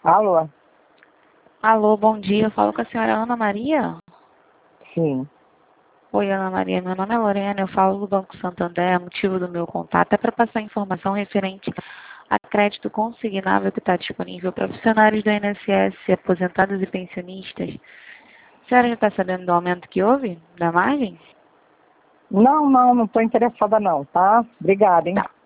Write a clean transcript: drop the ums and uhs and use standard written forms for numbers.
Alô? Alô, bom dia. Eu falo com a senhora Ana Maria. Sim. Oi, Ana Maria. Meu nome é Lorena. Eu falo do Banco Santander. O motivo do meu contato é para passar informação referente a crédito consignável que está disponível para funcionários do INSS, aposentados e pensionistas. A senhora já está sabendo do aumento que houve da margem? Não estou interessada não, tá? Obrigada, hein? Tá.